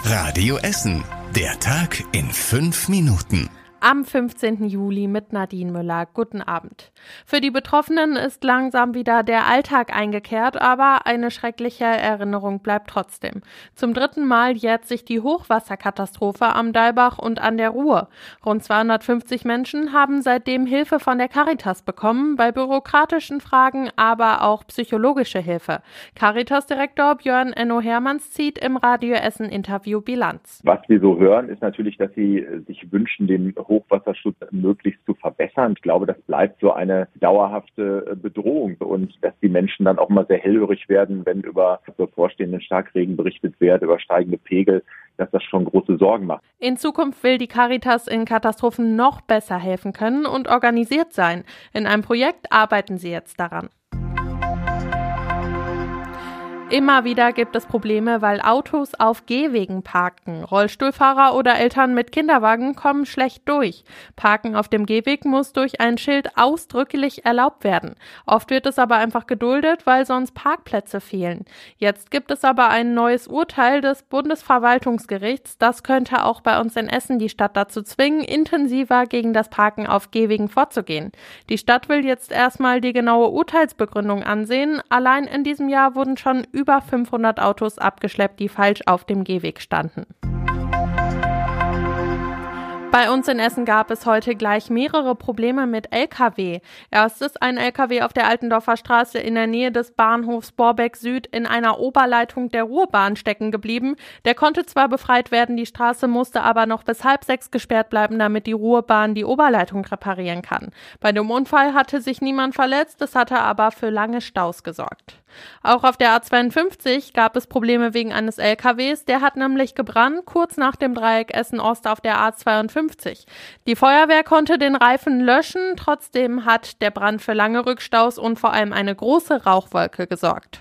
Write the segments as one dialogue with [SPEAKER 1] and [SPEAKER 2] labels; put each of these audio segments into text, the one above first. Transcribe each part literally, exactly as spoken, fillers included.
[SPEAKER 1] Radio Essen. Der Tag in fünf Minuten.
[SPEAKER 2] Am fünfzehnten Juli mit Nadine Müller. Guten Abend. Für die Betroffenen ist langsam wieder der Alltag eingekehrt, aber eine schreckliche Erinnerung bleibt trotzdem. Zum dritten Mal jährt sich die Hochwasserkatastrophe am Dalbach und an der Ruhr. Rund zweihundertfünfzig Menschen haben seitdem Hilfe von der Caritas bekommen, bei bürokratischen Fragen, aber auch psychologische Hilfe. Caritas-Direktor Björn Enno Hermanns zieht im Radio Essen Interview Bilanz.
[SPEAKER 3] Was wir so hören, ist natürlich, dass sie sich wünschen, den Hochwasserschutz möglichst zu verbessern. Ich glaube, das bleibt so eine dauerhafte Bedrohung und dass die Menschen dann auch mal sehr hellhörig werden, wenn über bevorstehenden Starkregen berichtet wird, über steigende Pegel, dass das schon große Sorgen macht.
[SPEAKER 2] In Zukunft will die Caritas in Katastrophen noch besser helfen können und organisiert sein. In einem Projekt arbeiten sie jetzt daran. Immer wieder gibt es Probleme, weil Autos auf Gehwegen parken. Rollstuhlfahrer oder Eltern mit Kinderwagen kommen schlecht durch. Parken auf dem Gehweg muss durch ein Schild ausdrücklich erlaubt werden. Oft wird es aber einfach geduldet, weil sonst Parkplätze fehlen. Jetzt gibt es aber ein neues Urteil des Bundesverwaltungsgerichts. Das könnte auch bei uns in Essen die Stadt dazu zwingen, intensiver gegen das Parken auf Gehwegen vorzugehen. Die Stadt will jetzt erstmal die genaue Urteilsbegründung ansehen. Allein in diesem Jahr wurden schon über fünfhundert Autos abgeschleppt, die falsch auf dem Gehweg standen. Bei uns in Essen gab es heute gleich mehrere Probleme mit L K W. Erst ist ein L K W auf der Altendorfer Straße in der Nähe des Bahnhofs Borbeck Süd in einer Oberleitung der Ruhrbahn stecken geblieben. Der konnte zwar befreit werden, die Straße musste aber noch bis halb sechs gesperrt bleiben, damit die Ruhrbahn die Oberleitung reparieren kann. Bei dem Unfall hatte sich niemand verletzt, es hatte aber für lange Staus gesorgt. Auch auf der A zweiundfünfzig gab es Probleme wegen eines L K Ws, der hat nämlich gebrannt, kurz nach dem Dreieck Essen-Ost auf der A zweiundfünfzig. Die Feuerwehr konnte den Reifen löschen, trotzdem hat der Brand für lange Rückstaus und vor allem eine große Rauchwolke gesorgt.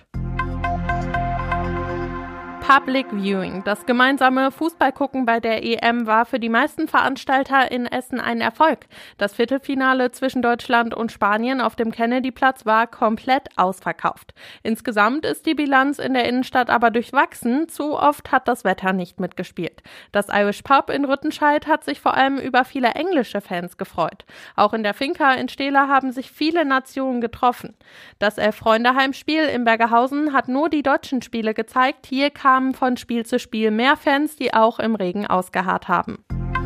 [SPEAKER 2] Public Viewing. Das gemeinsame Fußballgucken bei der E M war für die meisten Veranstalter in Essen ein Erfolg. Das Viertelfinale zwischen Deutschland und Spanien auf dem Kennedyplatz war komplett ausverkauft. Insgesamt ist die Bilanz in der Innenstadt aber durchwachsen. Zu oft hat das Wetter nicht mitgespielt. Das Irish Pub in Rüttenscheid hat sich vor allem über viele englische Fans gefreut. Auch in der Finca in Stehla haben sich viele Nationen getroffen. Das Elf-Freunde-Heimspiel in Bergerhausen hat nur die deutschen Spiele gezeigt. Hier kam von Spiel zu Spiel mehr Fans, die auch im Regen ausgeharrt haben.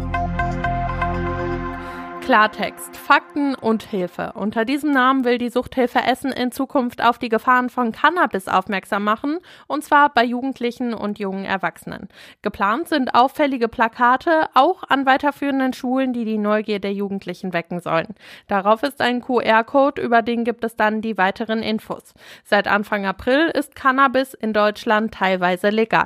[SPEAKER 2] Klartext, Fakten und Hilfe. Unter diesem Namen will die Suchthilfe Essen in Zukunft auf die Gefahren von Cannabis aufmerksam machen, und zwar bei Jugendlichen und jungen Erwachsenen. Geplant sind auffällige Plakate, auch an weiterführenden Schulen, die die Neugier der Jugendlichen wecken sollen. Darauf ist ein Q R-Code, über den gibt es dann die weiteren Infos. Seit Anfang April ist Cannabis in Deutschland teilweise legal.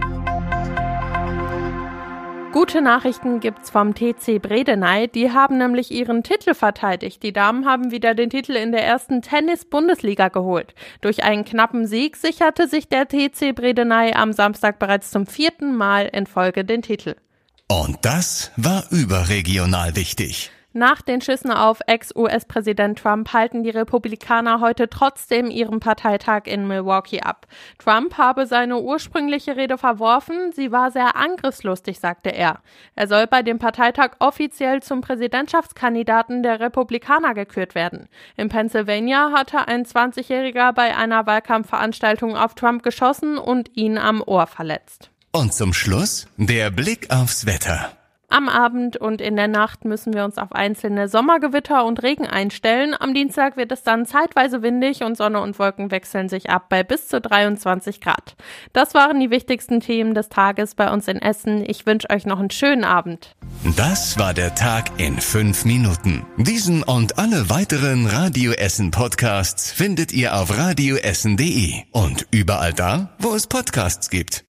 [SPEAKER 2] Gute Nachrichten gibt's vom T C Bredeney. Die haben nämlich ihren Titel verteidigt. Die Damen haben wieder den Titel in der ersten Tennis-Bundesliga geholt. Durch einen knappen Sieg sicherte sich der T C Bredeney am Samstag bereits zum vierten Mal in Folge den Titel.
[SPEAKER 1] Und das war überregional wichtig.
[SPEAKER 2] Nach den Schüssen auf Ex-U S-Präsident Trump halten die Republikaner heute trotzdem ihren Parteitag in Milwaukee ab. Trump habe seine ursprüngliche Rede verworfen, sie war sehr angriffslustig, sagte er. Er soll bei dem Parteitag offiziell zum Präsidentschaftskandidaten der Republikaner gekürt werden. In Pennsylvania hatte ein zwanzigjähriger bei einer Wahlkampfveranstaltung auf Trump geschossen und ihn am Ohr verletzt.
[SPEAKER 1] Und zum Schluss der Blick aufs Wetter.
[SPEAKER 2] Am Abend und in der Nacht müssen wir uns auf einzelne Sommergewitter und Regen einstellen. Am Dienstag wird es dann zeitweise windig und Sonne und Wolken wechseln sich ab bei bis zu dreiundzwanzig Grad. Das waren die wichtigsten Themen des Tages bei uns in Essen. Ich wünsche euch noch einen schönen Abend.
[SPEAKER 1] Das war der Tag in fünf Minuten. Diesen und alle weiteren Radio Essen Podcasts findet ihr auf radioessen punkt de und überall da, wo es Podcasts gibt.